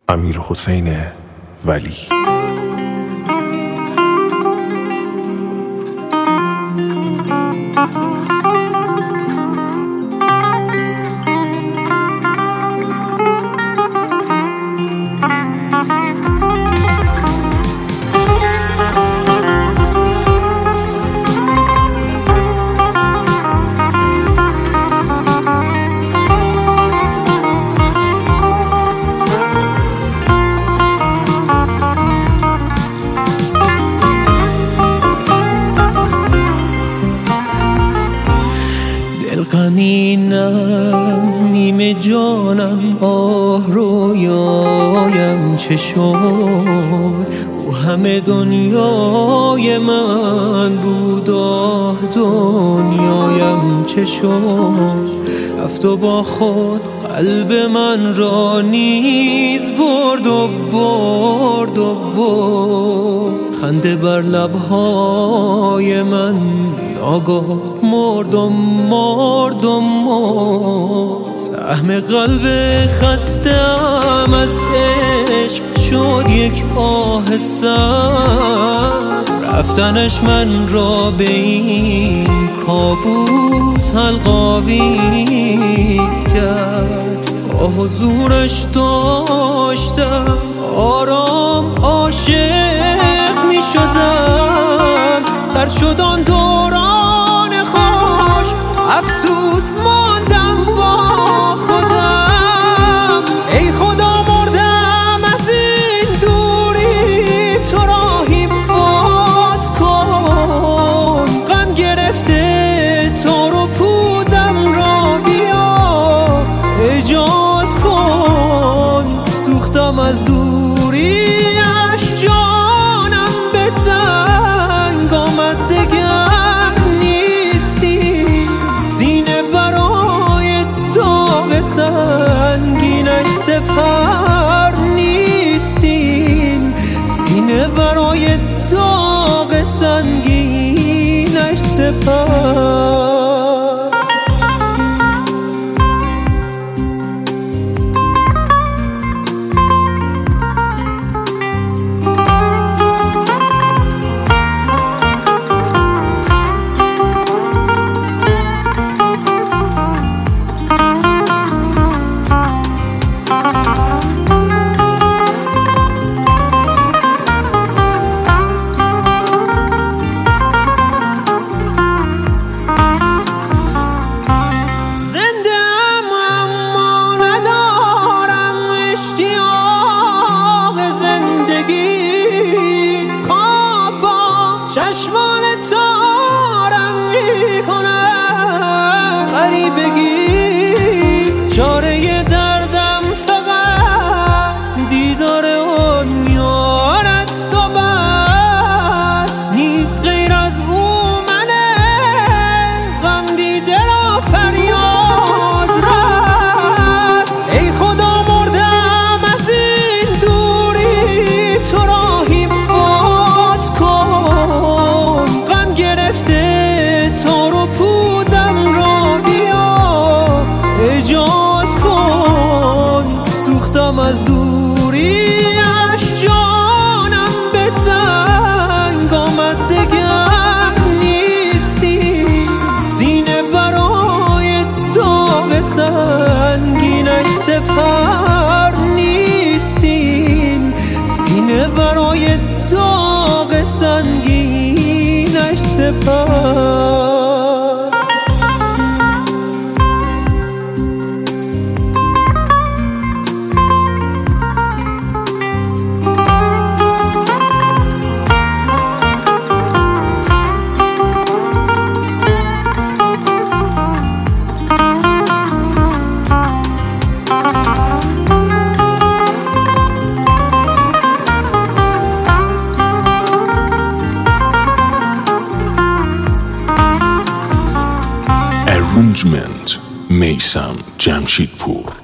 امیرحسین ولی. غمینم نیمه جانم آه رویایم چه شد، او همه دنیای من بود، آه دنیایم چه شد. رفت و با خود قلب من را نیز برد و برد و برد. خنده بر لبهای من ناگاه مرد و مرد و مرد. سهم قلب خستم از عشق شد یک آه سرد. رفتنش من را به این کابوس حلق‌آویز کرد. با حضورش داشتم آرام عاشق می شدم. سر شد آن دوران خوش، افسوس ماندم با خودم. ای خدا مردم از این دوری، تو راهی باز کن. غم گرفته تو رو پودم را بیا اجاز کن. سوختم از دوریش جانم به تنگ آمد، دگر نیستی. سینه برای داغ سنگینش سپر نیستین. سینه برای داغ سنگینش سپر. چشمان تارم میکنن غریبگی. چاره دردم فقط دیدار اون یار است و بس. نیست غیر از او من غم دیده را فریاد رس. ای خدا مردم از این دوری، تو راهی باز کن. تو رو پودم را بیا اجاز کن. سوختم از دوریش جانم به تنگ آمد، دگر نیستی. سینه برای داغ سنگینش سپر نیستین. سینه برای داغ سنگینش سپر. Arrangement میثم جمشیدپور.